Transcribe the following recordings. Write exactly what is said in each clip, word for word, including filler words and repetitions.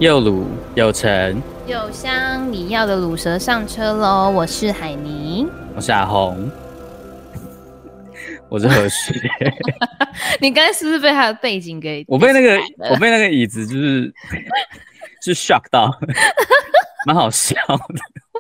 又卤又沉又香，你要的卤蛇上车喽！我是海尼， 我是阿红，我是何雪。 你刚才是不是被他的背景给？ 我被那个我被那个椅子就是就是 shock 到，蛮好笑的。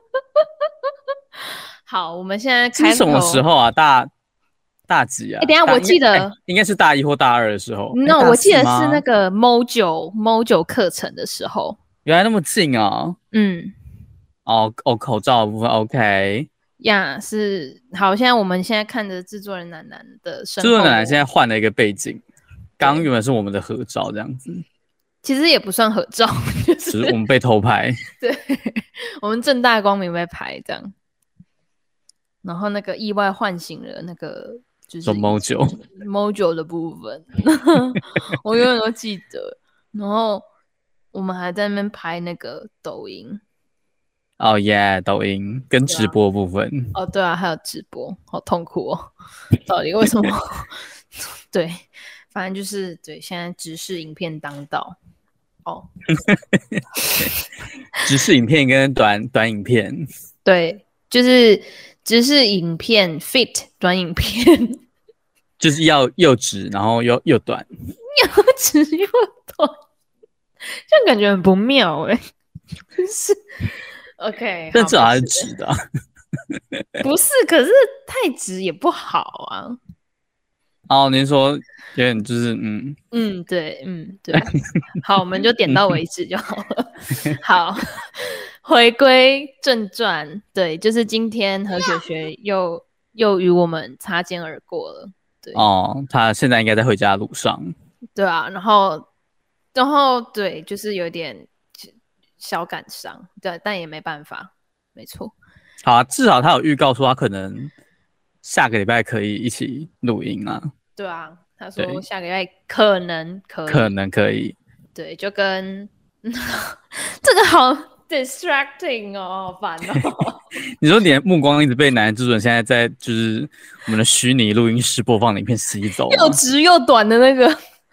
好，我们现在开这是什么时候啊？大大几啊？ 欸、等一下我记得、 欸、应该是大一或大二的时候。 那、no, 欸、 我记得是那个 Mojo Mojo 课程的时候。 原来那么近啊！ 嗯， 哦哦，口罩的部分 OK 呀、yeah, 是好。现在我们现在看着制作人楠楠的身后， 制作人楠楠现在换了一个背景，刚原本是我们的合照这样子， 其实也不算合照，就是、 只是我们被偷拍。 对，我们正大光明被拍这样，然后那个意外唤醒了那个就是 Mojo Mojo 的部分，我永远都记得。然后我们还在那边拍那个抖音。 哦耶，抖音跟直播部分。 哦，对啊，还有直播，好痛苦哦！到底为什么？对，反正就是对，现在直视影片当道。哦， 直视影片跟短短影片， 对，就是直视影片 fit 短影片， 就是要又直，然后又又短， 又直又短，这样感觉很不妙哎、欸，就是 OK， 但至少还是直的、啊， 不是？可是太直也不好啊。 哦，您说有点就是嗯嗯，对，嗯对，好，我们就点到为止就好了。好，回归正传，对，就是今天何雪雪又又与我们擦肩而过了。对， 哦，他现在应该在回家的路上。 对啊，然后然后对，就是有点小感伤，对，但也没办法，没错。 好啊，至少他有预告说他可能下个礼拜可以一起录音啊。 对啊，他说下个礼拜可能可以， 可能可以。 对，就跟这个好 distracting 哦，好烦哦。 你说你的目光一直被男人制作人现在在就是我们的虚拟录音室播放的影片吸走， 又直又短的那个，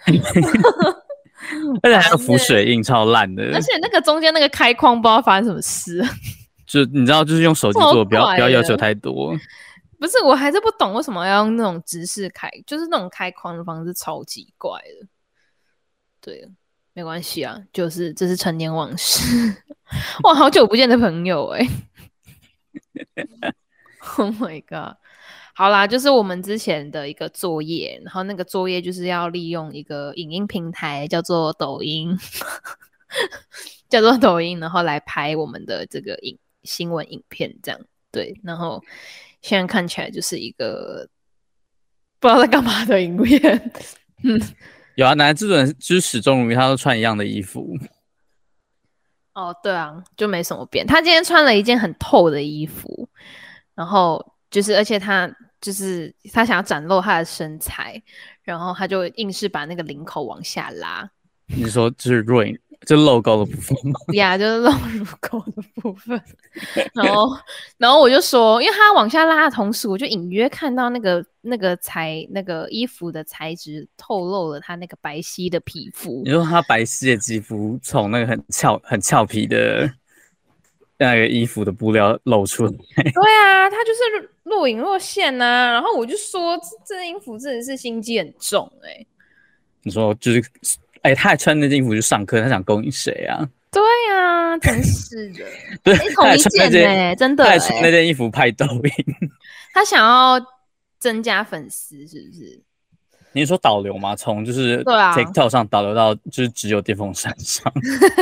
而且还有浮水印，超烂的。 而且那个中间那个开框不知道发生什么事， 就你知道，就是用手机做，不要不要要求太多。 不是，我还是不懂为什么要用那种直视开，就是那种开框的方式，超级怪的。对，没关系啊，就是这是陈年往事。哇，好久不见的朋友哎、欸、！Oh my god！ 好啦，就是我们之前的一个作业，然后那个作业就是要利用一个影音平台叫做抖音，叫做抖音，然后来拍我们的这个影新闻影片，这样对。然后现在看起来就是一个不知道在干嘛的影片。嗯， 有啊，男制作人就是始终如一，他都穿一样的衣服。 哦，对啊，就没什么变。他今天穿了一件很透的衣服，然后就是而且他就是他想要展露他的身材，然后他就硬是把那个领口往下拉。 你说就是 rain 就露沟的部分吗？ 呀，就是露乳沟的部分。然后，然后我就说，因为他往下拉的同时，我就隐约看到那个那个材那个衣服的材质透露了他那个白皙的皮肤。 你说他白皙的肌肤从那个很俏很俏皮的那个衣服的布料露出来。 对啊，他就是若隐若现啊。然后我就说，这这件衣服真的是心机很重哎、欸。 你说就是，哎、欸，他还穿那件衣服去上课，他想勾引谁啊？ 对啊，真是的。 对， 同一件哎、欸，真的、欸， 他还穿那件衣服拍抖音。 他想要增加粉丝，是不是？ 你说导流吗？从就是 TikTok 上导流到就是只有电风扇上。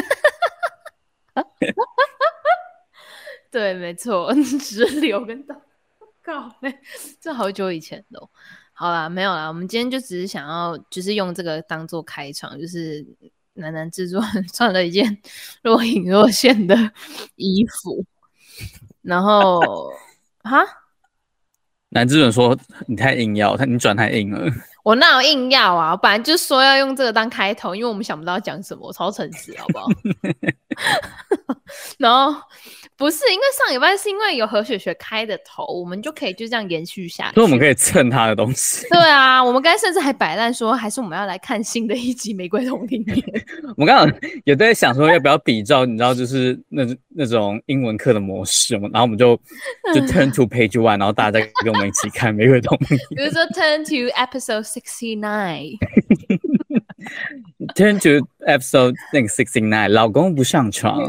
对，没错，直流跟导靠背，这好久以前的、哦。好啦，没有啦，我们今天就只是想要，就是用这个当做开场，就是楠楠制作人穿了一件若隐若现的衣服，然后哈， 男制作人说你太硬要，他你转太硬了。 我哪有硬要啊？我本来就说要用这个当开头，因为我们想不到讲什么，我超诚实，好不好？然后不是因为上礼拜是因为有何雪雪开的头，我们就可以就这样延续下去。 所以我们可以蹭他的东西。 对啊，我们刚才甚至还摆烂说，还是我们要来看新的一集《玫瑰同龄眼》。 我刚刚有在想说要不要比照，你知道，就是那那种英文课的模式，然后我们就就 turn to page one， 然后大家再跟我们一起看《玫瑰同龄眼》。 比如说 turn to episode sixty nine。turn to episode 那个 sixty nine， 老公不上床。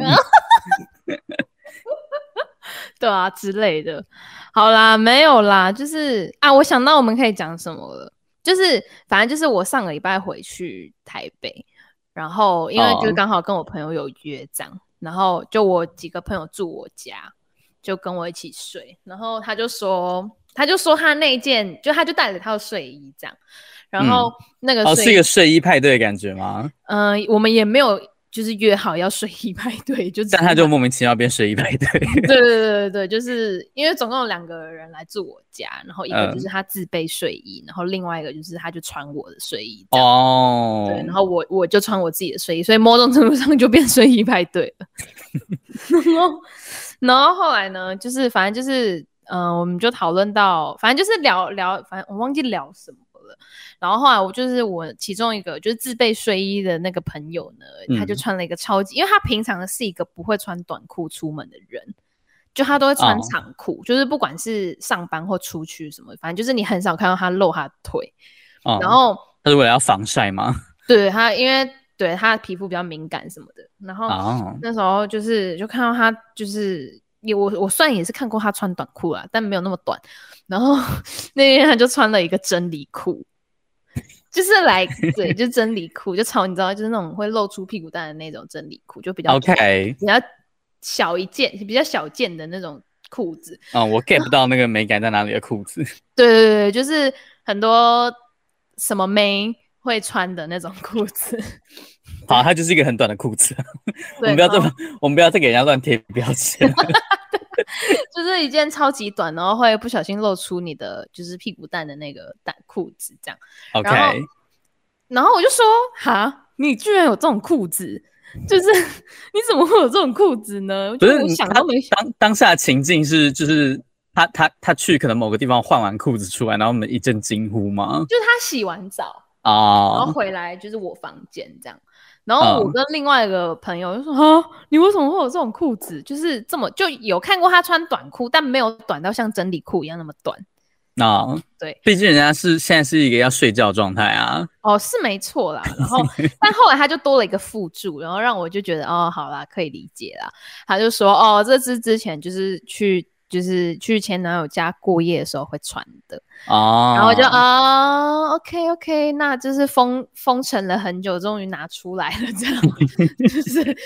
对啊之类的。好啦，没有啦，就是啊，我想到我们可以讲什么了，就是反正就是我上个礼拜回去台北，然后因为就是刚好跟我朋友有约这样， oh. 然后就我几个朋友住我家，就跟我一起睡，然后他就说他就说他那件就他就带了一套睡衣这样，然后那个睡衣、嗯、 哦是一个睡衣派对的感觉吗？ 嗯、呃，我们也没有就是约好要睡衣派对，就但他就莫名其妙变睡衣派对。 对对对对对，就是因为总共有两个人来住我家，然后一个就是他自备睡衣，嗯、然后另外一个就是他就穿我的睡衣哦，对，然后我我就穿我自己的睡衣，所以某种程度上就变睡衣派对了。然后然后后来呢，就是反正就是嗯、呃，我们就讨论到，反正就是聊聊，反正我忘记聊什么。然后后来我就是我其中一个就是自备睡衣的那个朋友呢，嗯、他就穿了一个超级，因为他平常是一个不会穿短裤出门的人，就他都会穿长裤，哦、就是不管是上班或出去什么，反正就是你很少看到他露他的腿。哦、然后他是为了要防晒吗？ 对他，因为对他的皮肤比较敏感什么的。然后、哦、那时候就是就看到他就是也我我虽然也是看过他穿短裤啦，但没有那么短。然后那天他就穿了一个真理裤。就是来对，就真理裤，就超你知道，就是那种会露出屁股蛋的那种真理裤，就比较 OK， 比较小一件，比较小件的那种裤子。 哦，我 get 不到那个美感在哪里的裤子。 对对对，就是很多什么妹会穿的那种裤子。 好，它就是一个很短的裤子。我们不要这么，我们不要再给人家乱贴标签。 就是一件超级短，然后会不小心露出你的就是屁股蛋的那个蛋裤子这样。 OK， 然后, 然后我就说：“哈，你居然有这种裤子？就是你怎么会有这种裤子呢？” 不是， 我想都没想。 当当下情境是就是他他他去可能某个地方换完裤子出来，然后我们一阵惊呼吗？ 就是他洗完澡啊， oh. 然后回来就是我房间这样。然后我跟另外一个朋友就说：“啊、嗯，你为什么会有这种裤子？就是这么就有看过他穿短裤，但没有短到像真理裤一样那么短。” 啊、oh, 对， 毕竟人家是现在是一个要睡觉状态啊。 哦，是没错啦。然后，但后来他就多了一个附注，然后让我就觉得哦，好啦，可以理解啦。他就说：“哦，这是之前就是去。”就是去前男友家过夜的时候会穿的哦，然后我就啊、哦、，OK OK， 那就是封封尘了很久，终于拿出来了，这样就是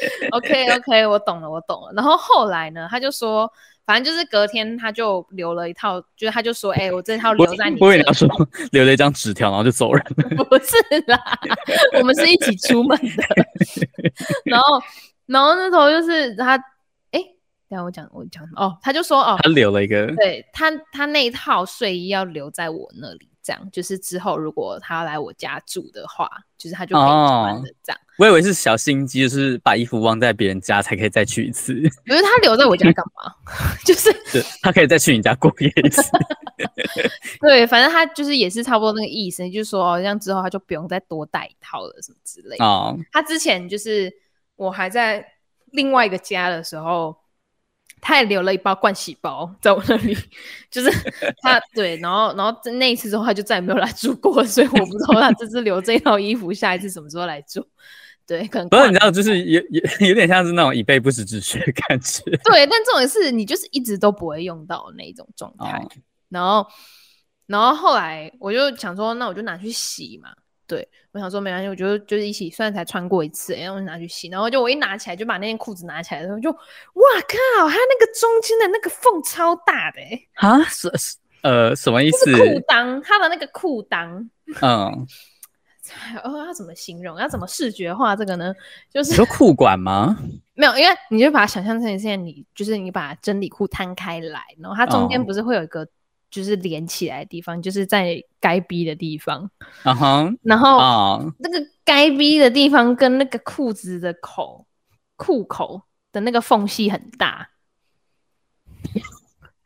OK OK， 我懂了我懂了。然后后来呢，他就说，反正就是隔天他就留了一套，就是他就说，哎、欸，我这套留在你这里。 我以为你要说留了一张纸条，然后就走人了。 不是啦，我们是一起出门的。然后，然后那时候就是他。我讲我讲哦，他就说哦， 他留了一个， 对他他那一套睡衣要留在我那里，这样就是之后如果他要来我家住的话，就是他就可以穿的这样。哦、 我以为是小心机，就是把衣服忘在别人家才可以再去一次。 可是他留在我家干嘛？就是他可以再去你家过夜一次。 对，反正他就是也是差不多那个意思，就是说这样之后他就不用再多带一套了什么之类的。哦、他之前就是我还在另外一个家的时候。他也留了一包盥洗包在我那里，就是他对，然后然后那一次之后他就再也没有来住过，所以我不知道他这次留这套衣服，下一次什么时候来住？对，可能不是你知道，就是有有有点像是那种以备不时之需的感觉。 对，但重点是你就是一直都不会用到的那一种状态。哦、然后然后后来我就想说，那我就拿去洗嘛。对，我想说没关系，我觉得就是一起，虽然才穿过一次，然后我就拿去洗，然后就我一拿起来就把那件裤子拿起来的时候就，哇靠，它那个中间的那个缝超大的哎、 欸，啊，是呃什么意思？ 裤裆，它的那个裤裆， 嗯， 哦，要怎么形容？要怎么视觉化这个呢？就是你说裤管吗？ 没有，因为你就把它想象成现在你就是你把真理裤摊开来，然后它中间不是会有一个。就是连起来的地方，就是在该逼的地方。 Uh huh. 然后、 uh. 那个该逼的地方跟那个裤子的口裤口的那个缝隙很大。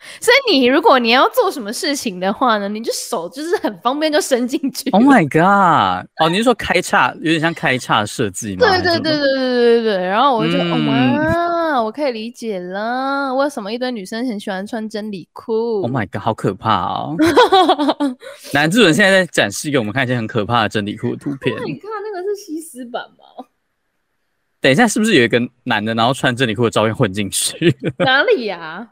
所以你如果你要做什么事情的话呢，你就手就是很方便就伸进去。 Oh my god！ 哦，你是说开叉，有点像开叉设计吗？ 对对对对对对对。然后我就、 嗯、 哦妈，我可以理解了，为什么一堆女生很喜欢穿真理裤。 Oh my god， 好可怕哦！男主人现在在展示给我们看一些很可怕的真理裤的图片。 你看那个是西施版吗？ 等一下，是不是有一个男的，然后穿真理裤的照片混进去？ 哪里呀、啊？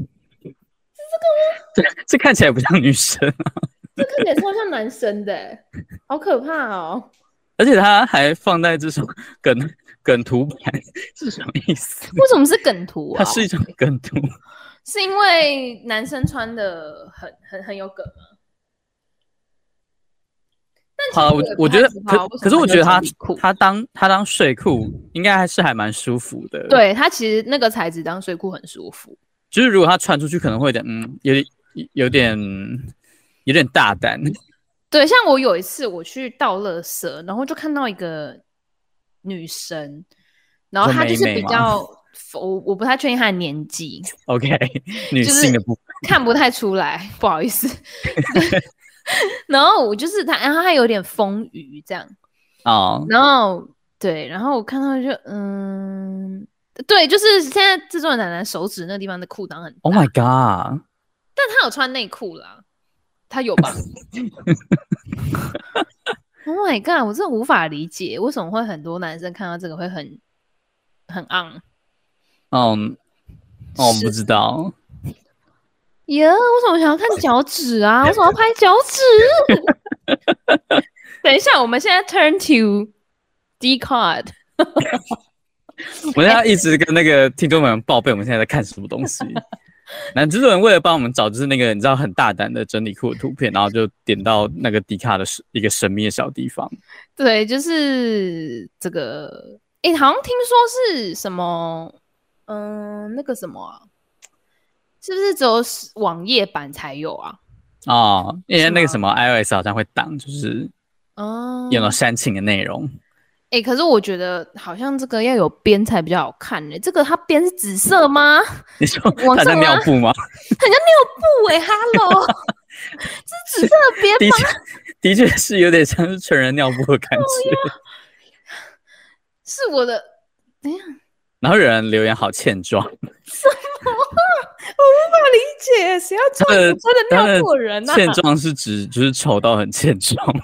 这这看起来不像女生啊， 这看起来超像男生的，好可怕哦！ 而且他还放在这种梗梗图版，是什么意思？ 为什么是梗图啊？ 它是一种梗图， 是因为男生穿的很很很有梗吗？ 好，我我觉得，可可是我觉得他他当他当睡裤应该还是还蛮舒服的。 对，他其实那个材质当睡裤很舒服。 就是如果他穿出去，可能会有点嗯，有点有点有点大胆。 对，像我有一次我去倒垃圾，然后就看到一个女生，然后她就是比较，我我不太确定她的年纪。 OK， 女性的部分、 就是、看不太出来，不好意思。然后我就是她，然后她有点丰腴这样。 哦。 然后对，然后我看到就嗯。对，就是现在制作人奶奶手指那个地方的裤裆很大。 Oh my god！ 但他有穿内裤啦，他有吧？Oh my god！ 我真的无法理解为什么会很多男生看到这个会很很昂。 嗯，哦，我不知道。 耶、yeah, 为什么想要看脚趾啊？为什么要拍脚趾？等一下，我们现在 turn to Dcard。 我现在一直跟那个听众们报备我们现在在看什么东西。男制作人为了帮我们找就是那个你知道很大胆的真理裤的图片，然后就点到那个迪卡的一个神秘的小地方。 对，就是这个，诶，好像听说是什么，嗯、呃，那个什么啊，是不是只有网页版才有啊？ 哦，因为那个什么 iOS 好像会挡，就是哦， 有了煽情的内容。 哎、欸，可是我觉得好像这个要有边才比较好看呢、欸。这个它边是紫色吗？ 你说它像尿布吗？ 很像尿布哎、欸、，Hello， 这是紫色的边吗？ 的确是有点像是成人尿布的感觉。哦、 是我的，等一下。 然后有人留言好欠装。 什么？我无法理解，谁要穿真的尿布的人啊？ 欠装是指就是丑到很欠装吗？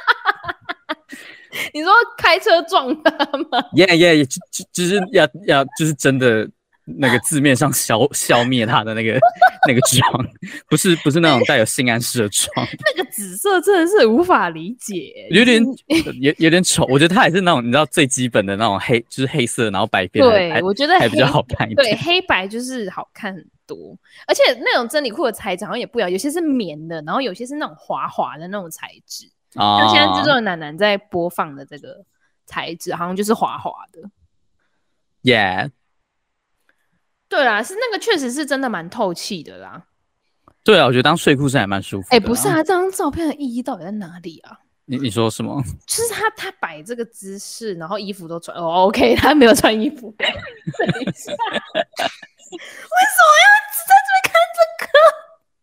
你说开车撞他吗？ 耶耶，就就是要要就是真的那个字面上消消灭他的那个那个妆，不是不是那种带有性暗示的妆。 那个紫色真的是无法理解， 有点有有点丑。我觉得他还是那种你知道最基本的那种黑，就是黑色然后白边。 对，我觉得还比较好看一点。 对，黑白就是好看很多，而且那种真理裤的材质好像也不一样，有些是棉的，然后有些是那种滑滑的那种材质。像、哦、现在制作人奶奶在播放的这个材质好像就是滑滑的。 Yeah， 对啦，是那个确实是真的蛮透气的啦。 对啊，我觉得当睡裤是还蛮舒服的。 哎、欸，不是啊，这张照片的意义到底在哪里啊？ 你你说什么？ 就是他他摆这个姿势，然后衣服都穿哦 ，OK， 他没有穿衣服。等一下，为什么要在这边看这个？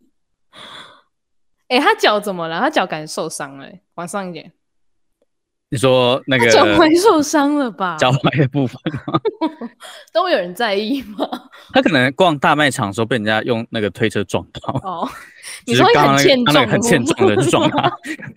哎、欸，他脚怎么了？他脚感觉受伤了、欸，往上一点。 你说那个脚踝受伤了吧？ 脚踝的部分吗？ 都有人在意吗？ 他可能逛大卖场的时候被人家用那个推车撞到。 哦，你说很欠重， 那个很欠重的就撞他。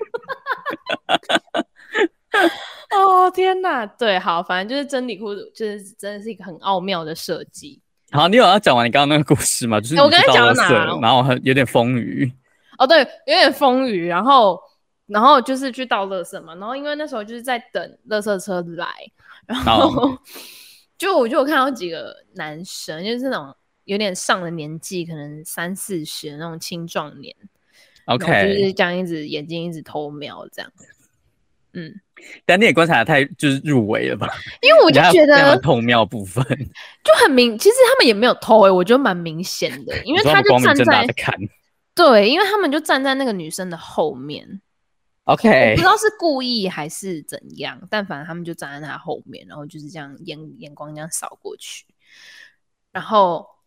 哦天哪！对，好，反正就是真理裤，就是真的是一个很奥妙的设计。 好，你有要讲完你刚刚那个故事吗？就是你我刚才讲到哪？ 然后很有点风雨。 哦，对，有点风雨，然后，然后就是去倒垃圾嘛，然后因为那时候就是在等垃圾车来，然后、oh. 就我就有看到几个男生，就是那種有點上了年紀，可能三四十的那種青壯年 ，OK， 就是這樣一直眼睛一直偷瞄這樣，嗯， 但你也觀察得太就是入圍了吧？ 因為我就覺得偷瞄部分就很明，其實他們也沒有偷誒、欸，我覺得蠻明顯的，因為他就站在， 在看， 對，因為他們就站在那個女生的後面。 OK， 我不知道是故意还是怎样，但反正他们就站在他后面，然后就是这样眼眼光这样扫过去，然后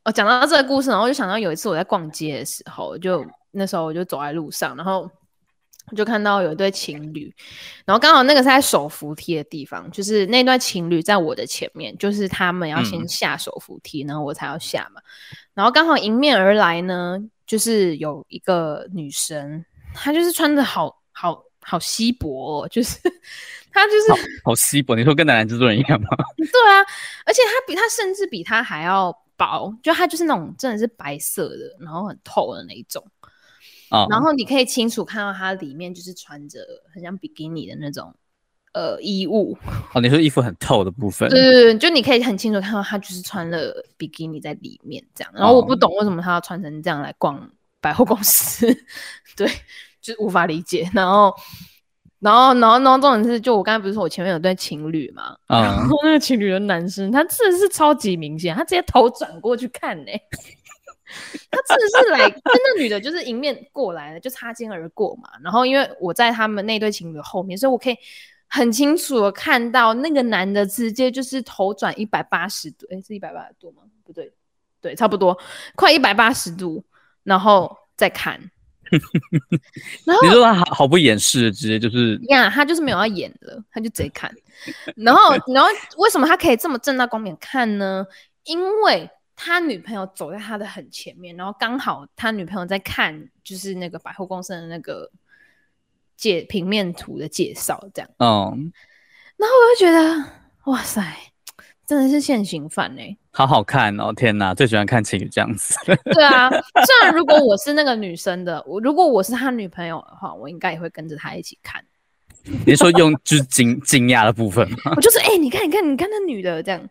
哦，讲到这个故事，然后我就想到有一次我在逛街的时候，就那时候我就走在路上，然后我就看到有一对情侣，然后刚好那个是在手扶梯的地方，就是那对情侣在我的前面，就是他们要先下手扶梯，嗯、然后我才要下嘛。然后刚好迎面而来呢，就是有一个女生，她就是穿的好好好稀薄哦，就是她就是好, 好稀薄，你说跟男男制作人一样吗？ 对啊，而且她比她甚至比她还要薄，就她就是那种真的是白色的，然后很透的那一种。哦、然后你可以清楚看到她里面就是穿着很像比基尼的那种呃衣物。 哦，你说衣服很透的部分？ 对对对，就你可以很清楚看到她就是穿了比基尼在里面这样。然后我不懂为什么她要穿成这样来逛百货公司，对，就是无法理解。然后。然后，然后，然后重点是，就我刚才不是说我前面有对情侣嘛，嗯、然后那个情侣的男生，他真的是超级明显，他直接头转过去看呢、欸，他真的是来，就那女的就是迎面过来了，就擦肩而过嘛。然后因为我在他们那对情侣后面，所以我可以很清楚的看到那个男的直接就是头转一百八十度，哎，是一百八十度吗？不对，对，差不多，快一百八十度，然后再看。然后你说他毫不掩饰，直接就是呀，他就是没有要演了，他就直接看。然后，然后为什么他可以这么正大光明看呢？因为他女朋友走在他的很前面，然后刚好他女朋友在看，就是那个百货公司的那个介平面图的介绍，这样。嗯。然后我就觉得，哇塞，真的是现行犯哎、欸。 好好看哦！天哪，最喜欢看情侣这样子。 对啊，虽然如果我是那个女生的，我如果我是他女朋友的话，我应该也会跟着他一起看。 你是说用就是惊惊讶的部分吗？ 我就是哎、欸，你看，你看，你看那女的这样。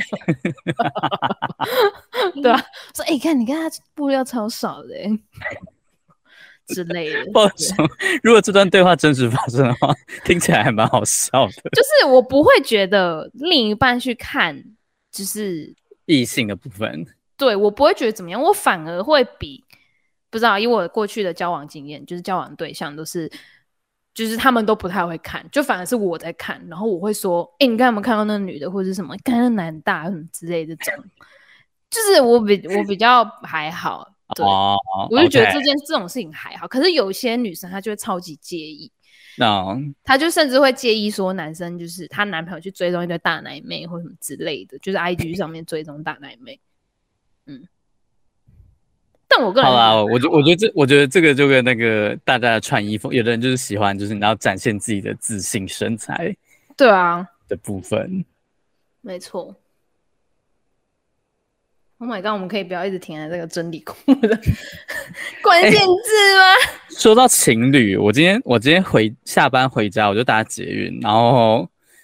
对啊，说哎、欸，看，你看她布料超少的、欸。之类的， 不好说。如果这段对话真实发生的话，听起来还蛮好笑的。 就是我不会觉得另一半去看，就是异性的部分， 对我不会觉得怎么样，我反而会比不知道，以我过去的交往经验，就是交往对象都是，就是他们都不太会看，就反而是我在看，然后我会说，哎、欸，你刚才有没有看到那女的，或者是什么，看那男大什么之类的这种，就是我比我比较还好。对，哦、我就觉得这件、okay. 这种事情还好，可是有些女生她就会超级介意，那、no. 她就甚至会介意说男生就是她男朋友去追踪一堆大奶妹或什么之类的，就是 I G 上面追踪大奶妹，嗯。但我个人好啦，我觉我觉得这我觉得这个就跟那个大家的穿衣服，有的人就是喜欢就是你要展现自己的自信身材， 对啊的部分， 没错。Oh my god！ 我们可以不要一直停在这个真理库的关键字吗、欸？ 说到情侣，我今天我今天回下班回家，我就搭捷运，然后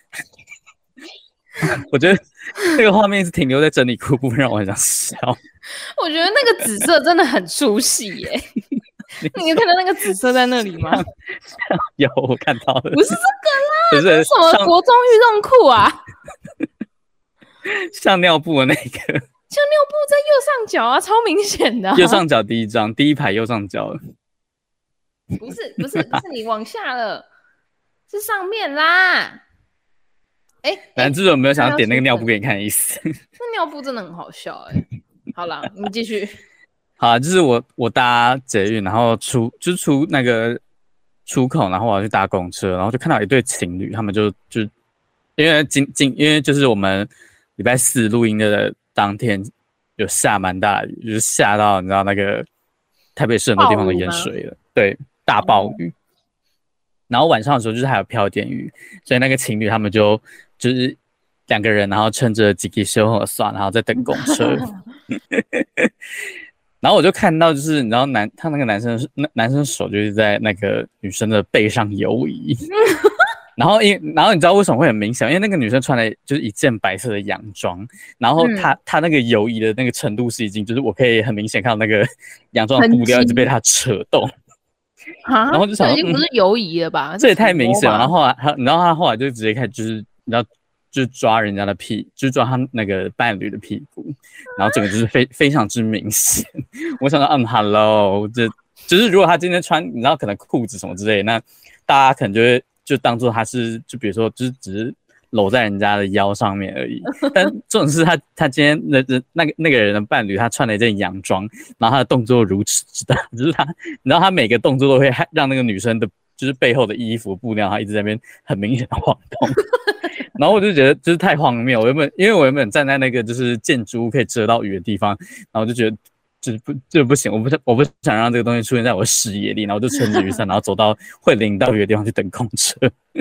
我觉得那个画面是停留在真理库部分，让我很想笑。 我觉得那个紫色真的很出戏耶、欸！你有看到那个紫色在那里吗？ 有，我看到了。 不是这个啦， 不是这是什么国中运动裤啊？ 像尿布的那个。 像尿布在右上角啊，超明显的、啊。 右上角第一张，第一排右上角。 不是不是不是，你往下了，是上面啦。哎、欸， 反正就是我没有想要点那个尿布给你看的意思。 那尿布真的很好笑哎、欸。好啦，你继续。 好啊，就是我我搭捷运，然后出就是出那个出口，然后我要去搭公车，然后就看到一对情侣，他们就就因为今今因为就是我们礼拜四录音的当天有下蛮大雨，就是下到你知道那个台北市很多地方都淹水了，对，大暴雨。然后晚上的时候就是还有飘点雨，所以那个情侣他们就就是两个人，然后撑着几个修好算，然后在等公车。然后我就看到就是你知道男他那个男生那男生手就是在那个女生的背上游移。然后因然后你知道为什么会很明显？因为那个女生穿的就是一件白色的洋装，然后她、嗯、她那个游移的那个程度是已经就是我可以很明显看到那个洋装的布料一直被她扯动，然后就想这已经不是游移了吧？ 嗯、这也太明显了。然后后来他你知道他后来就直接开始就是你知道就是抓人家的屁，就是抓他那个伴侣的屁股，然后整个就是非非常之明显。我想到嗯 ，hello， 这就是如果他今天穿你知道可能裤子什么之类的，那大家可能就会。就当做他是，就比如说，就是只是搂在人家的腰上面而已。但重点是他他今天的那个那个人的伴侣，他穿了一件洋装，然后他的动作如此之大，就是他，你知道他每个动作都会让那个女生的，就是背后的衣服布料，他一直在那边很明显的晃动。然后我就觉得就是太荒谬，我原本因为我原本站在那个就是建筑物可以遮到雨的地方，然后我就觉得就是不就不行，我不我不想让这个东西出现在我的视野里，然后我就撑着雨伞，然后走到会淋到雨的地方去等公车。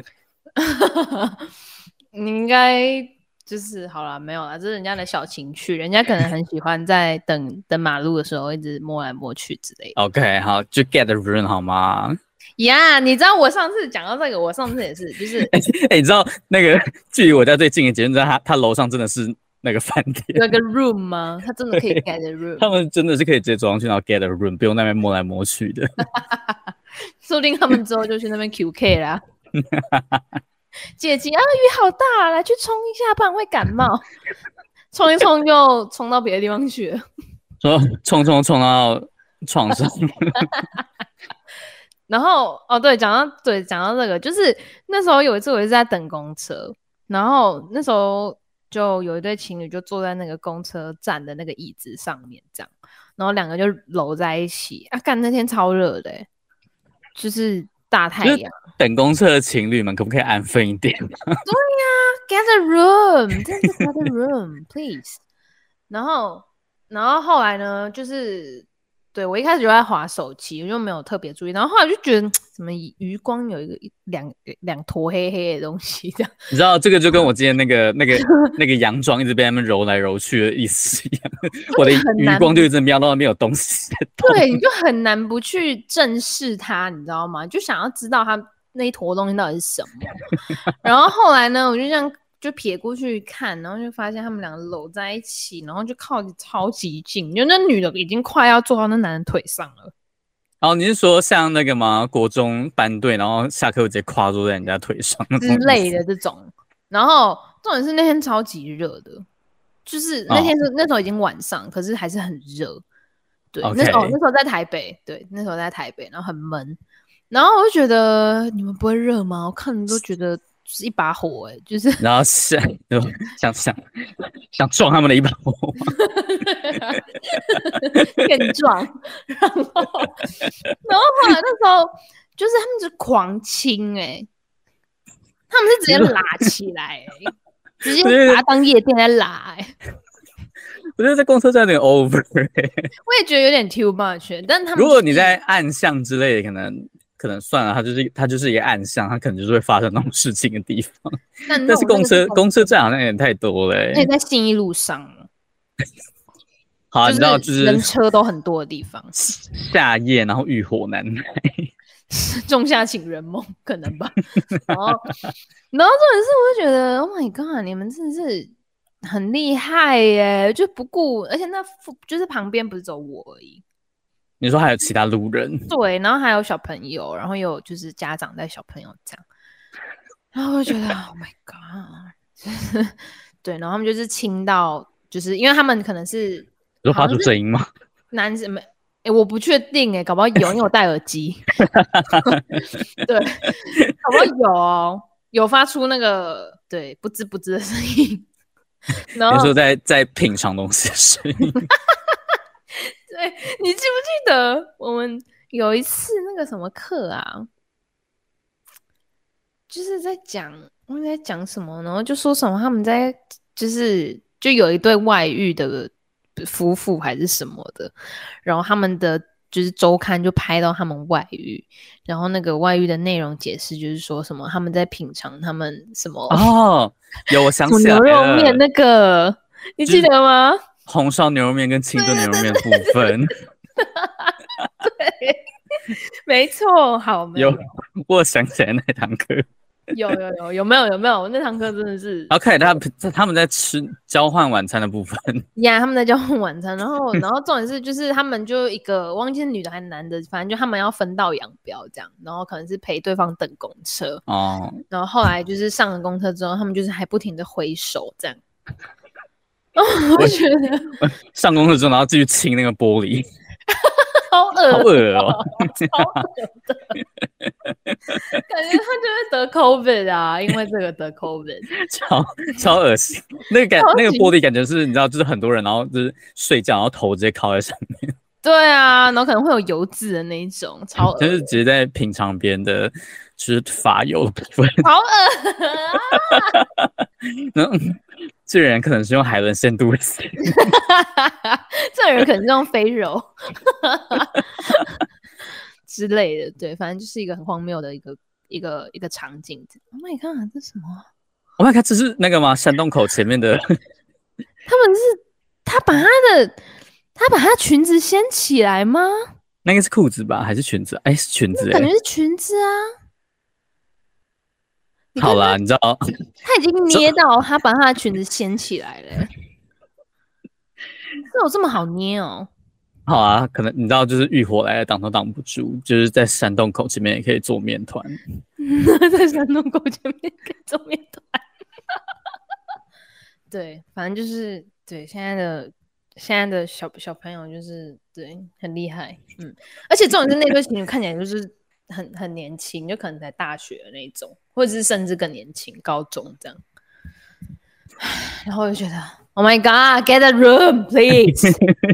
你应该就是好了，没有啦，这是人家的小情趣，人家可能很喜欢在等等马路的时候一直摸来摸去之类的。 OK， 好，就 get the run 好吗？ 呀、yeah, 你知道我上次讲到这个，我上次也是，就是哎、欸欸，你知道那个距离我家最近的捷运站，他他楼上真的是那个饭店， 有个 room 吗？他真的可以 get a room， 他们真的是可以直接走上去，然后 get a room， 不用那边摸来摸去的。 说不定他们之后就去那边 Q K 啦。姐姐啊，雨好大，来去冲一下，不然会感冒。冲一冲又冲到别的地方去了。 说冲冲冲到床上。 然后哦，对，讲到对讲到这个，就是那时候有一次我一直在等公车，然后那时候就有一对情侣就坐在那个公车站的那个椅子上面，这样，然后两个就搂在一起啊，干那天超热的，就是大太阳。 等公车的情侣们可不可以安分一点？对呀 ，get a room， 真的 get a room please。然后，然后后来呢，就是。对，我一开始就在滑手机，我就没有特别注意，然后后来就觉得怎么余光有一个两两坨黑黑的东西这样。 你知道这个就跟我今天那个那个那个洋装一直被他们揉来揉去的意思一样，我的余光就一直瞄到那边有东西。 对，你就很难不去正视它，你知道吗？就想要知道它那一坨东西到底是什么。然后后来呢，我就这样。就撇过去看，然后就发现他们两个搂在一起，然后就靠超级近，就那女的已经快要坐到那男的腿上了。 哦，你是说像那个吗？国中班队，然后下课直接跨坐在人家腿上之类的这种。然后重点是那天超级热的，就是那天是、哦、那时候已经晚上，可是还是很热。对， okay. 那时候那时候在台北，对，那时候在台北，然后很闷。然后我就觉得你们不会热吗？我看你都觉得。就是一把火哎、欸，就是， 然后想想想想撞他们的一把火， 更撞，然后然后后来那时候就是他们就狂亲哎、欸，他们是直接拉起来、欸，直接把它当夜店在拉哎、欸。 我觉得在公车站有点 over，、欸、 我也觉得有点 too much， 但他们如果你在暗巷之类的，可能。可能算了，它就是它就是一个暗巷，它可能就是会发生那种事情的地方。但是公车公车站好像有点太多了、欸， 那在信义路上， 好、啊，你知道就是人车都很多的地方。 夏夜，然后欲火难耐， 仲夏情人梦可能吧。然后，然后重点是，我就觉得 ，Oh my god， 你们真的是很厉害耶，就不顾，而且那就是旁边不是只有我而已。 你说还有其他路人？ 对，然后还有小朋友，然后有就是家长带小朋友这样，然后我就觉得 Oh my god， 对，然后他们就是亲到，就是因为他们可能是有发出声音吗？ 男生没，哎，我不确定哎，搞不好有，因为我戴耳机。对，搞不好有哦，有发出那个对不吱不吱的声音。然后你说在在品尝东西的声音。 对，你记不记得我们有一次那个什么课啊，就是在讲我们在讲什么，然后就说什么他们在就是就有一对外遇的夫妇还是什么的，然后他们的就是周刊就拍到他们外遇，然后那个外遇的内容解释就是说什么他们在品尝他们什么哦，有我想起来了， 牛肉面那个你记得吗？ 红烧牛肉面跟清炖牛肉面部分。 对，没错，好，没有， 有我想起来那堂课， 有有有有没有有没有那堂课真的是， 然后看他他们在吃交换晚餐的部分， 呀， yeah, 他们在交换晚餐，然后然后重点是就是他们就一个忘记是女的还是男的，反正就他们要分道扬镳这样，然后可能是陪对方等公车哦，然后后来就是上了公车之后，他们就是还不停的挥手这样。哦、我觉得上公车之后，然后继续亲那个玻璃， 好恶， 好恶哦， 超恶的。 感觉他就会得 COVID 啊，因为这个得 COVID， 超超恶心。那个感那个玻璃感觉是，你知道，就是很多人然后就是睡觉，然后头直接靠在上面。 对啊，然后可能会有油渍的那一种，超恶。 就是直接在品尝别人的就是发油的部分。 好恶啊！ 然后这人可能是用海伦仙度丝， 这人可能是用飞柔之类的，对，反正就是一个很荒谬的一个一个一个场景。Oh my god， 这是什么 ？Oh my god， 这是那个吗？山洞口前面的。 他们是他把他的他把他裙子掀起来吗？ 那个是裤子吧，还是裙子？哎，是裙子、欸， 感觉是裙子啊。 好啦，你知道， 他已经捏到他把他的裙子掀起来了、欸，这有这么好捏哦？ 好啊，可能你知道，就是浴火来了，挡都挡不住，就是在山洞口前面也可以做面团， 在山洞口前面可以做面团。对，反正就是对现在的现在的小小朋友就是对很厉害，嗯，而且这种是那对情侣看起来就是很很年轻，就可能在大学的那种，或者是甚至更年轻，高中这样。然后我就觉得 ，Oh my God, get a room, please 。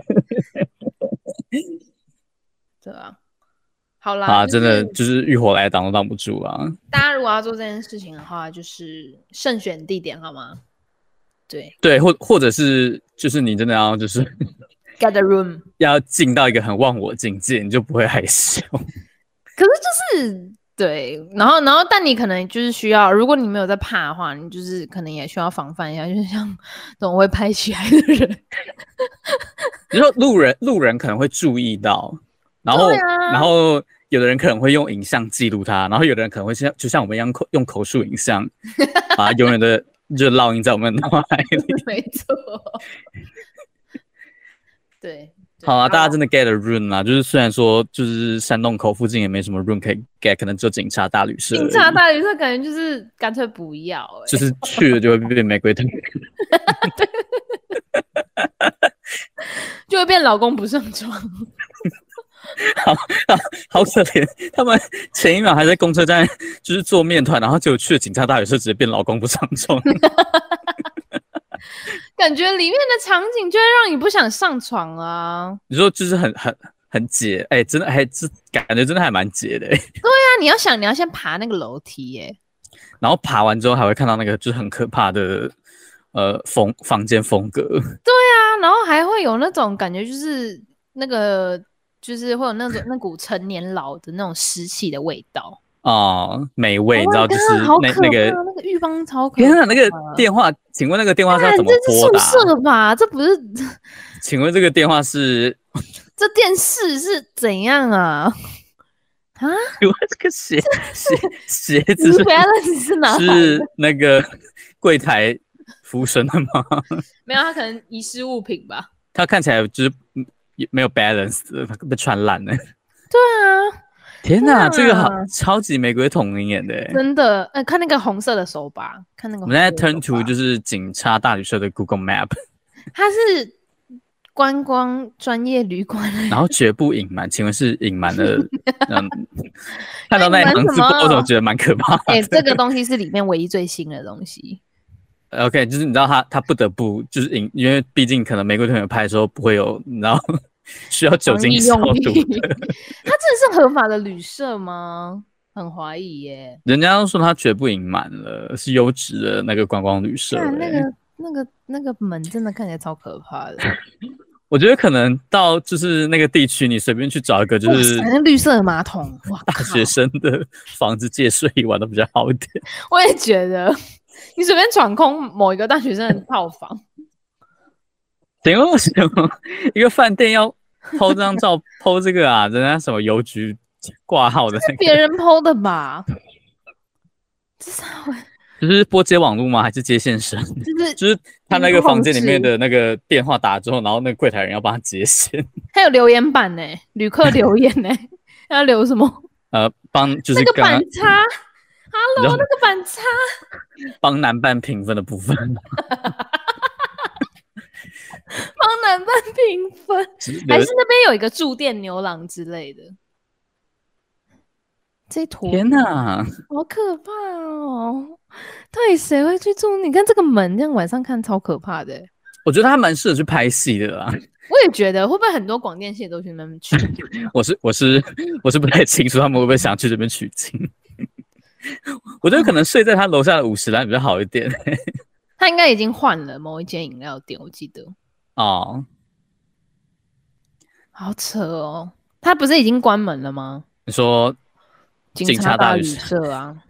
对啊，好啦， 啊， 就是、 真的就是浴火来了，挡都挡不住啊！ 大家如果要做这件事情的话，就是慎选地点好吗？对对，或或者是就是你真的要就是 get a room， 要进到一个很忘我境界，你就不会害羞。 可是就是对，然后然后但你可能就是需要，如果你没有在怕的话，你就是可能也需要防范一下，就是像这种会拍起来的人。 你说路人路人可能会注意到，然后、 啊、 然后有的人可能会用影像记录它，然后有的人可能会像就像我们一样用口述影像，把它永远的就烙印在我们的脑海里。 没错，对。 好啊，大家真的 get a room 啦，就是虽然说就是山洞口附近也没什么 room 可以 get， 可能只有警察大旅社。 警察大旅社感觉就是干脆不要、欸， 就是去了就会变玫瑰藤， 就会变老公不上床。 好好好可怜，他们前一秒还在公车站就是做面团，然后结果去了警察大旅社，直接变老公不上床。 感觉里面的场景就会让你不想上床啊！ 你说就是很很很解，哎、欸，真的还这感觉真的还蛮解的、欸。对啊，你要想你要先爬那个楼梯耶、欸， 然后爬完之后还会看到那个就是很可怕的呃风房间风格。对啊，然后还会有那种感觉，就是那个就是会有那种那股陈年老的那种湿气的味道。 哦，美味， oh、 你知道就是那那个那个浴缸超可怕。 天啊，那个电话，请问那个电话是要怎么拨打？ 这是宿舍吧？这不是？ 请问这个电话是？ 这电视是怎样啊？啊？ 请问这个鞋鞋鞋子是是哪？ 是那个柜台服务生的吗？ 没有，他可能遗失物品吧。 他看起来就是没有 balance 的，他被穿烂了。 对啊。 天哪，这个好超级玫瑰瞳铃演的， 真的，呃，看那个红色的手把，看那个。 我们现在 turn to 就是警察大旅社的 Google Map， 它是观光专业旅馆， 然后绝不隐瞒，请问是隐瞒了？嗯，看到那一行字，我怎么觉得蛮可怕的？ 哎、欸，这个东西是里面唯一最新的东西。 OK， 就是你知道他他不得不就是隐，因为毕竟可能玫瑰瞳铃拍的时候不会有，你知道。需要酒精消毒的， 它真的是合法的旅社吗？很怀疑耶。 人家都说它绝不隐瞒了，是优质的那个观光旅社、欸。 那个、那个、那个门真的看起来超可怕的。 我觉得可能到就是那个地区，你随便去找一个就是那绿色的马桶，哇， 大学生的房子借睡一晚都比较好一点。 我也觉得，你随便闯空某一个大学生的套房。 请问为什么一个饭店要 po 这张照 po 这个啊？人家什么邮局挂号的、那个？ 别人 po 的吧？这是就是拨接网路吗？还是接线生？ 就是就是他那个房间里面的那个电话打之后，然后那个柜台人要帮他接线。 还有留言板呢、欸，旅客留言呢、欸，要留什么？ 呃，帮就是那个板擦 ，Hello， 那个板擦， 帮男伴评分的部分。 帮男伴评分，还是那边有一个驻店牛郎之类的？ 这一坨天哪， 好可怕哦！到底谁会去住？你看这个门，这样晚上看超可怕的。 我觉得他蛮适合去拍戏的啦。 我也觉得，会不会很多广电系都去那边取景？ 我是我是我是不太清楚他们会不会想去这边取景。我觉得可能睡在他楼下的五十岚比较好一点。 他应该已经换了某一间饮料店，我记得。 哦， 好扯哦！他不是已经关门了吗？ 你说警察大旅社啊，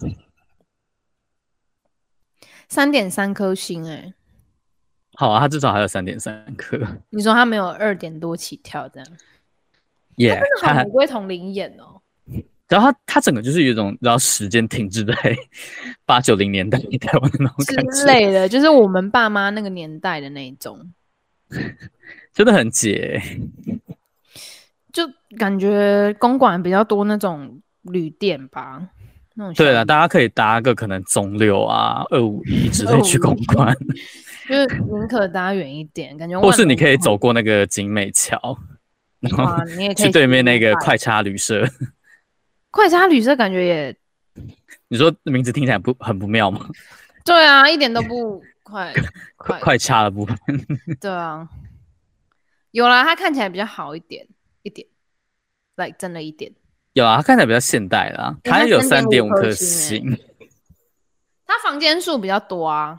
三点三颗星哎、欸。 好啊，他至少还有三点三颗。 你说他没有二点多起跳这样？ 耶、 yeah, 他真的好玫瑰同龄眼哦。 然后他他整个就是有一种然后时间停滞在八九零年代台湾的那种感觉之类的，就是我们爸妈那个年代的那一种， 真的很解。 就感觉公馆比较多那种旅店吧。那种对了，大家可以搭个可能中六啊、二五一之类去公馆， 就是宁可搭远一点，感觉。 或是你可以走过那个景美桥，然后你也可以去对面那个快叉旅社。 快叉旅社感觉也， 你说名字听起来不很不妙吗？ 对啊，一点都不快快快叉的部分。 对啊，有啦，它看起来比较好一点，一点 ，like 真的一点。 有啊，它看起来比较现代啦，它有三点五颗星。 它房间数比较多啊。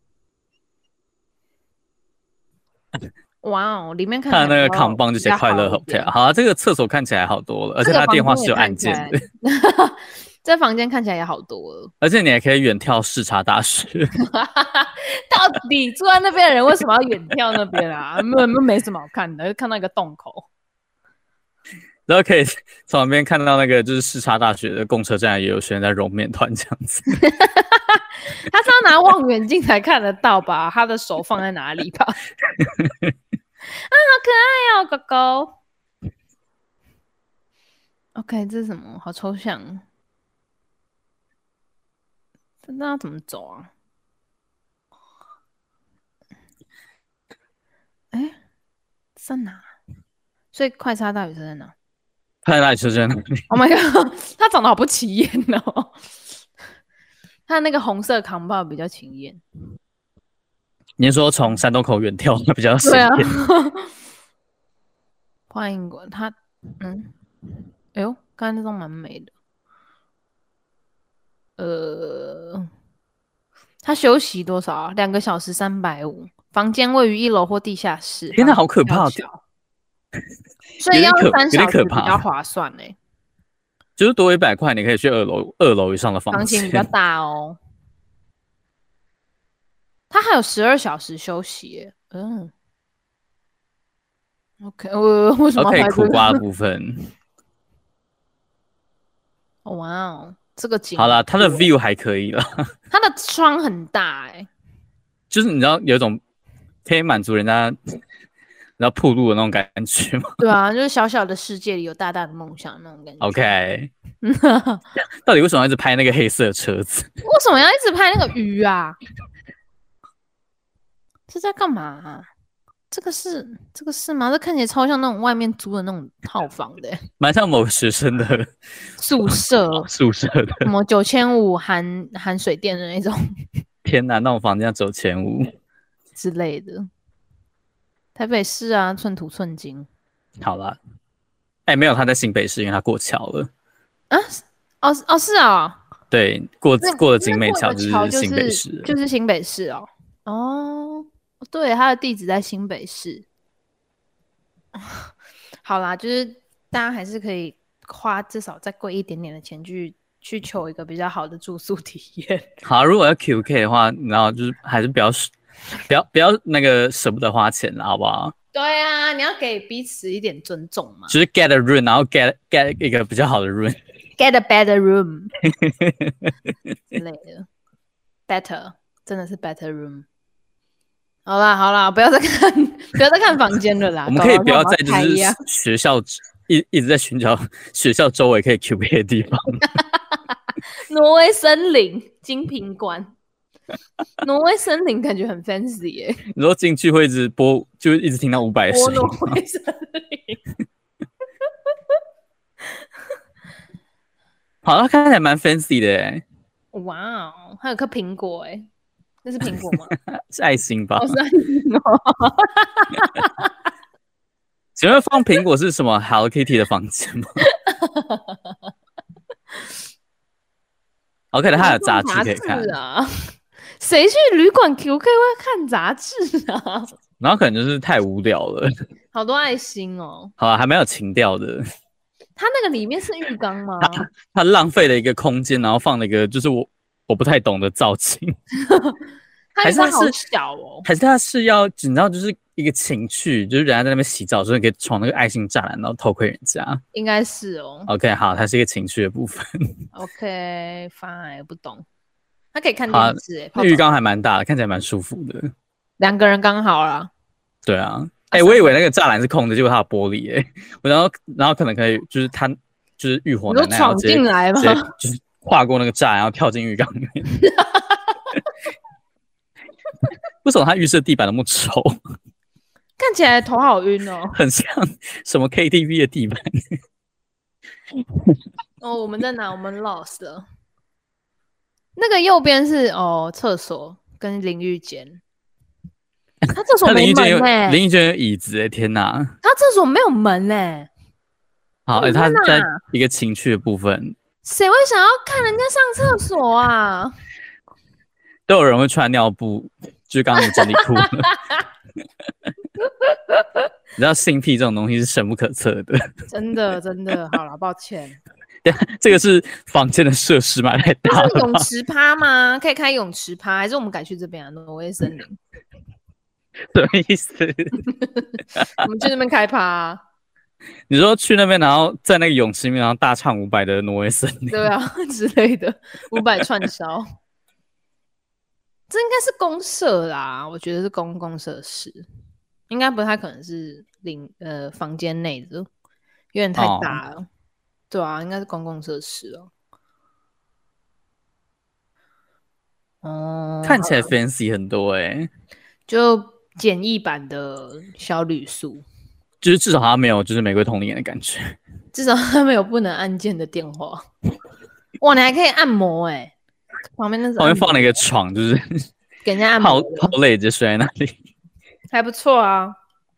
哇哦，里面看起来它那个扛棒就写快乐 hotel。好啊，这个厕所看起来好多了，而且它电话是有按键的。 这房间看起来也好多了， 而且你还可以远眺视察大学。 到底住在那边的人为什么要远眺那边啊？没没什么好看的，就看到一个洞口。 然后可以从旁边看到那个就是视察大学的公车站也有学生在揉面团这样子。 他是要拿望远镜才看得到吧？他的手放在哪里吧？啊，好可爱哦，狗狗。OK， 这是什么？好抽象。那要怎么走啊？哎，在哪？所以快叉大旅社在哪？ 快叉大旅社在哪里 ？Oh my god， 他长得好不起眼哦。他那个红色扛棒比较起眼。 你是说从山东口远眺比较显眼？ 对啊。欢迎过他，嗯，哎呦，刚才那张蛮美的。呃，他休息多少啊？两个小时三百五，房间位于一楼或地下室。 天哪，好可怕！ 所以要三小时比较划算呢、欸。 就是多一百块，你可以去二楼二楼以上的房间， 房间比较大哦。他还有十二小时休息耶，嗯。OK， 我为什么可以苦瓜的部分？ 哇哦，这个景好啦，它的 view 还可以了。 它的窗很大哎、欸， 就是你知道有一种可以满足人家然后铺路的那种感觉吗？ 对啊，就是小小的世界里有大大的梦想那种感觉。 OK， 到底为什么要一直拍那个黑色的车子？ 为什么要一直拍那个鱼啊？是在干嘛、啊？这个是这个是吗？这看起来超像那种外面租的那种套房的、欸， 蛮像某个学生的宿舍宿舍的， 什么九千五含含水电的那种。 天哪，那种房间要九千五之类的。台北市啊，寸土寸金。 好啦，哎、欸，没有，他在新北市，因为他过桥了。 啊，哦哦是啊， 对，过过了景美桥就是新北市、 就是，就是新北市哦。哦，对，他的地址在新北市。好啦，就是大家还是可以花至少再贵一点点的钱去去求一个比较好的住宿体验。 好，如果要 Q K 的话，然后就是还是不要不要不要那个舍不得花钱了，好不好？ 对啊，你要给彼此一点尊重嘛。 就是 get a room， 然后 get get 一个比较好的 room，get a better room 之类的 ，better 真的是 better room。好啦好啦，不要再看不要再看房间了啦。 我们可以不要在就是学校一一直在寻找学校周围可以 Q K 的地方。 挪威森林金瓶馆。挪威森林感觉很 fancy 耶、欸。 你说进去会一直播，就一直听到伍佰的声音。 挪威森林。 好，它看起来蛮 fancy 的哎。 哇哦，还有颗苹果哎，那是苹果吗？ 是爱心吧？ 哦，是爱心哦。 请问放苹果是什么 Hello Kitty 的房间吗？OK 的，它有杂志可以看啊。谁去旅馆 Q K 会看杂志啊？ 然后可能就是太无聊了。 好多爱心哦。 好啊，还蛮有情调的。 它那个里面是浴缸吗？ 它它浪费了一个空间，然后放了一个就是我我不太懂的造型。 还是它好小哦？ 还是它是要你知道就是一个情趣，就是人家在那边洗澡的时候，你可以闯那个爱心栅栏，然后偷窥人家。 应该是哦。 OK， 好，它是一个情趣的部分。 OK， fine， 不懂。它可以看电视哎， 那浴缸还蛮大的，看起来蛮舒服的。 两个人刚好啦。 对啊，哎、欸，我以为那个栅栏是空的，结果它有玻璃哎、欸。我然后然后可能可以就是他就是浴火奶奶闯进来吗？ 就是跨过那个栅栏，然后跳进浴缸里面。为什么他浴室地板那么丑？ 看起来头好晕哦， 很像什么 K T V 的地板。 哦，我们在哪？我们 lost 了。那个右边是哦，厕所跟淋浴间。他厕所没门哎、 欸，淋浴间有椅子哎、欸，天哪！ 他厕所没有门哎、欸。 好，哎、欸，他在一个情趣的部分。 谁会想要看人家上厕所啊？ 都有人会穿尿布，就是刚刚的整理裤。你知道性癖这种东西是深不可测的。 真的真的，好了，抱歉。 对，这个是房间的设施吗？太大了。 是泳池趴吗？可以开泳池趴，还是我们改去这边啊？挪威森林。 什么意思？ 我们去那边开趴、啊。 你说去那边，然后在那个泳池里面，然后大唱伍佰的《挪威森林》。 对啊，之类的，伍佰串烧。这应该是公社啦，我觉得是公共设施，应该不太可能是领呃房间内的，有点太大了。哦、对啊，应该是公共设施哦。哦， 看起来 fancy 很多哎、欸， 就简易版的小旅宿， 就是至少它没有就是玫瑰童年的感觉， 至少它没有不能按键的电话。哇，你还可以按摩哎、欸，旁边那旁边放了一个床，就是给人家按摩， 好累就睡在那里， 还不错啊。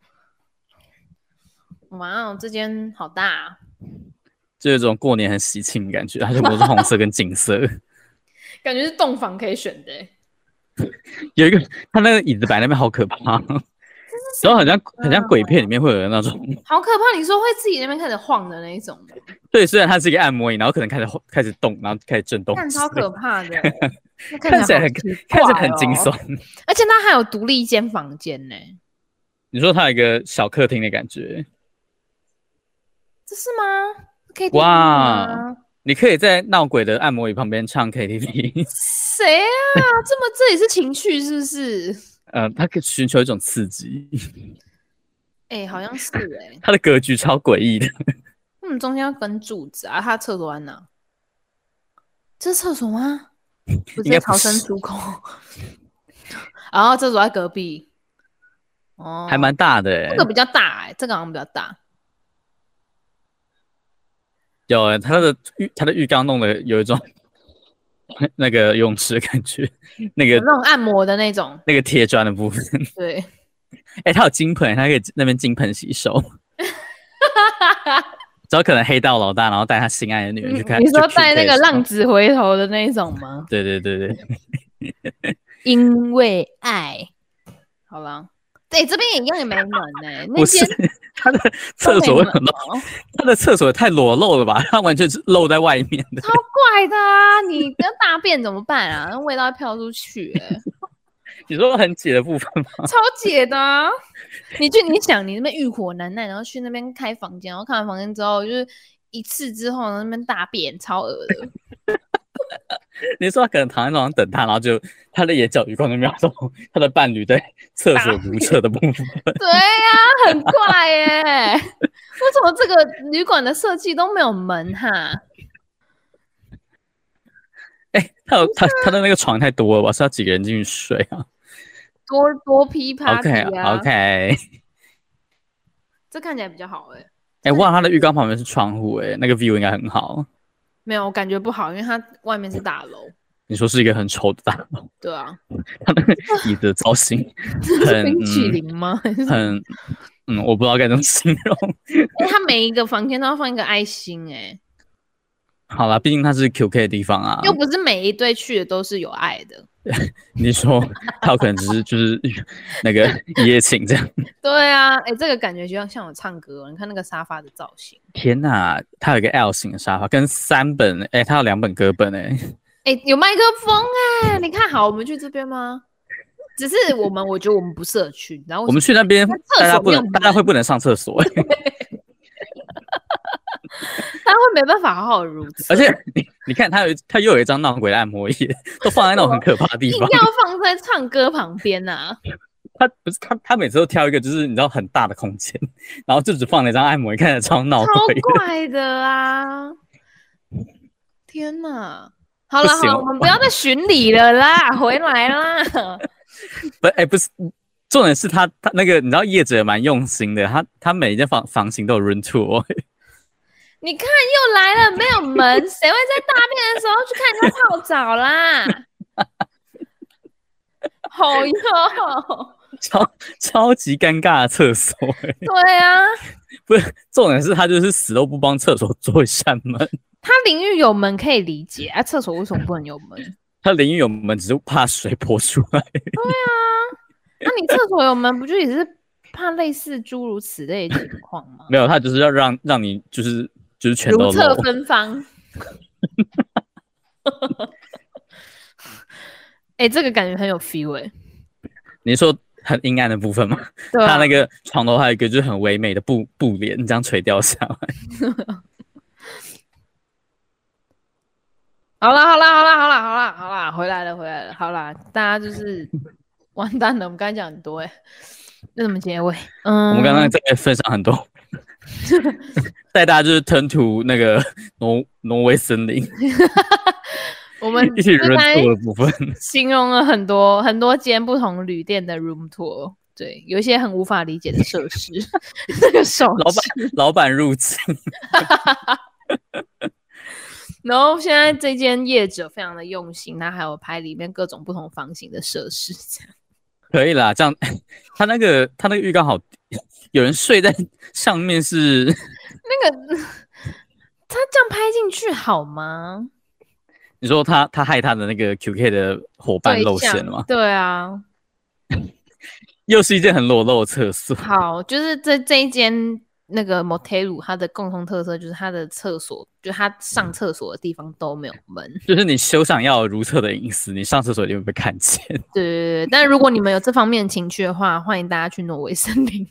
哇哦，这间好大、啊， 就有种过年很喜庆的感觉，它全部是红色跟金色。 感觉是洞房可以选的、欸。 有一个，他那个椅子摆那边好可怕，然后好像很像鬼片里面会有那种， 好可怕！你说会自己那边开始晃的那一种吗？ 对，虽然它是一个按摩椅，然后可能开始开始动，然后开始震动， 看超可怕的， 看起来很看起来很惊悚， 而且它还有独立一间房间呢。 你说它有一个小客厅的感觉， 这是吗？可以哇！你可以在闹鬼的按摩椅旁边唱 K T V。 谁啊？这么这里是情趣是不是？ 呃，他可以寻求一种刺激。 哎、欸，好像是哎、欸。 他的格局超诡异的。 我们中间要跟柱子啊，他厕所在哪？这是厕所吗？不是逃生出口。然后厕所在隔壁。哦， 还蛮大的哎、欸。 这个比较大哎、欸，这个好像比较大。 有哎、欸，他的浴他的浴缸弄得有一种那个泳池的感觉，那个那种按摩的那种， 那个贴砖的部分。 对， 哎、欸，他有金盆，他可以那边金盆洗手。只要可能黑道老大，然后带他心爱的女人去看。 你说带那个浪子回头的那一种吗？ 对对对对。 因为爱，好了。对，这边也一样也没门哎、欸， 不是他的厕所很露，他的厕所太裸露了吧？他完全是露在外面的， 超怪的啊！你跟大便怎么办啊？那味道会飘出去哎、欸。 你说很解的部分吗？ 超解的啊！你去你想，你那边欲火难耐，然后去那边开房间，然后看完房间之后，就是一次之后那边大便，超恶的。 你说他可能躺在床上等他，然后就他的眼角余光就瞄到他的伴侣在厕所如厕的部分。 对呀、啊，很怪耶、欸！为什么这个旅馆的设计都没有门哈？ 哎、欸，他有他他的那个床太多了吧？是要几个人进去睡啊？ 多多批趴 OK OK， 这看起来比较好哎、欸。 哎、欸，哇，他的浴缸旁边是窗户哎、欸，那个 view 应该很好。 没有，我感觉不好，因为它外面是大楼。 你说是一个很丑的大楼？ 对啊， 它那个椅子的造型很冰淇淋吗？ 嗯、很嗯，我不知道该怎么形容。 哎、它每一个房间都要放一个爱心、欸，哎。 好啦，毕竟它是 Q K 的地方啊， 又不是每一对去的都是有爱的。 你说他有可能只是就是那个一夜情这样？ 对啊，哎、欸，这个感觉就像像我唱歌，你看那个沙发的造型。 天哪，它有一个 L 型的沙发，跟三本，哎、欸，它有两本歌本、欸，哎， 哎，有麦克风哎、欸，你看好，我们去这边吗？只是我们，我觉得我们不适合去，然后我们去那边，大家不能，大家会不能上厕所、欸， 他会没办法好好如厕， 而且你你看，他有他又有一张闹鬼的按摩椅，都放在那种很可怕的地方， 硬要放在唱歌旁边啊。 他不是他，他每次都挑一个就是你知道很大的空间，然后就只放了一张按摩椅，看起来超闹鬼的， 超怪的啊！天哪！好了好了，我们不要再巡礼了啦，回来啦。 不，哎、欸，不是。重点是他他那个你知道业者也蛮用心的，他他每一间房房型都有 room tour。 你看又来了，没有门，谁会在大便的时候去看人家泡澡啦？好哟， 超超级尴尬的厕所、欸。 对啊， 不是重点是他就是死都不帮厕所做一扇门。 他淋浴有门可以理解啊，厕所为什么不能有门？ 他淋浴有门只是怕水泼出来。对啊。那、啊、你厕所有门，不就也是怕类似诸如此类的情况吗？ 没有，他就是要让让你就是就是全都如厕芬芳。哎、欸，这个感觉很有 feel 哎、欸。 你说很阴暗的部分吗？ 对、啊， 他那个床头还有一个就是很唯美的布布帘，这样垂掉下来。 好啦好啦好啦好啦好啦好啦，回来了回来了，好啦，大家就是完蛋了，我们刚才讲很多哎、欸，那怎么结尾？嗯， 我们刚刚在分享很多，带大家就是吞吐那个挪挪威森林。 我们一起 room tour 的部分， 形容了很多很多间不同旅店的 room tour， 对，有一些很无法理解的设施。这个手老板老板入侵。 然后现在这间业者非常的用心，他还有拍里面各种不同房型的设施，这样可以啦。这样他那个他那个浴缸好，有人睡在上面是那个他这样拍进去好吗？ 你说他他害他的那个 Q K 的伙伴露馅了吗？ 对啊， 又是一间很裸露的厕所。 好，就是这这一间那个 motel 它的共同特色就是它的厕所，就是它上厕所的地方都没有门， 就是你休想要如厕的隐私，你上厕所一定会被看见。 对对对，但如果你们有这方面的情趣的话，欢迎大家去挪威森林。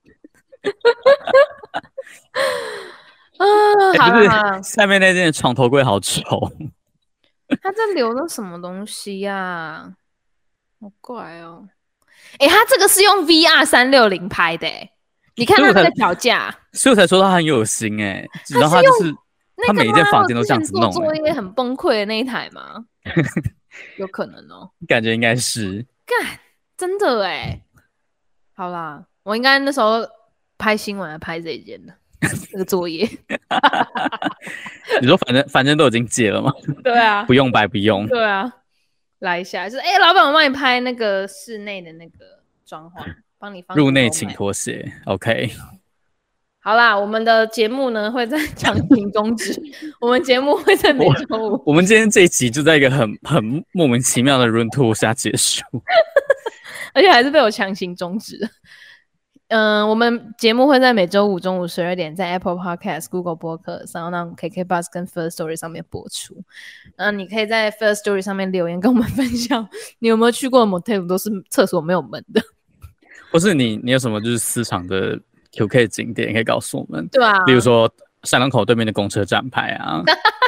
啊，好了好了， 下面那间床头柜好丑。 他在留的什么东西呀、啊？好怪哦！哎、欸，他这个是用 V R 三六零拍的、欸，你看他那个脚架， 所以我才说他很有心哎、欸。然后他就是他每一间房间都这样子弄、欸， 做一个很崩溃的那一台吗？有可能哦， 感觉应该是。 干，真的哎、欸。好啦，我应该那时候拍新闻来拍这一件的。这个作业， 你说反正反正都已经借了吗？ 对啊， 不用白不用。 对啊，来一下，就是哎、欸，老板，我帮你拍那个室内的那个装潢，帮你放入内请拖鞋 ，OK。 好啦，我们的节目呢会在强行终止，我们节目会在每周五我。我们今天这一集就在一个很很莫名其妙的 room tour 下结束， 而且还是被我强行终止了。嗯、呃，我们节目会在每周五中午十二点在 Apple Podcast、Google 播客、SoundOn、K K Bus 跟 First Story 上面播出。嗯，你可以在 First Story 上面留言跟我们分享，你有没有去过的 motel 都是厕所没有门的， 或是你你有什么就是私藏的 Q K 景点可以告诉我们？ 对啊， 比如说山龙口对面的公车站牌啊。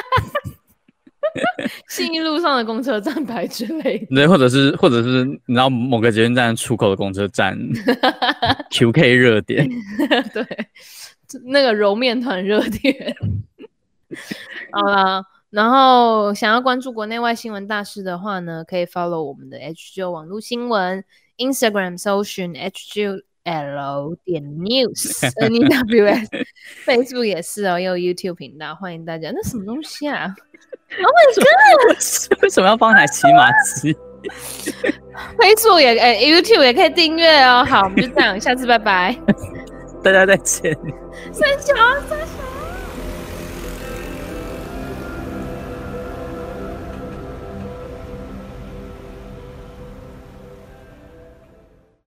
信义路上的公车站牌之类的， 对，或者是或者是你知道某个捷运站出口的公车站，Q K 热点， 对，那个揉面团热点。好啦，然后想要关注国内外新闻大事的话呢，可以 follow 我们的 H G O 网络新闻 ，Instagram 搜寻 H G O L 点 news N E W S，Facebook 也是哦，也有 YouTube 频道，欢迎大家。那什么东西啊 ？Oh my god！ 为什么要放台骑马机？Facebook 也哎、欸、，YouTube 也可以订阅哦。好，我们就这样，下次拜拜，大家再见。三小三小。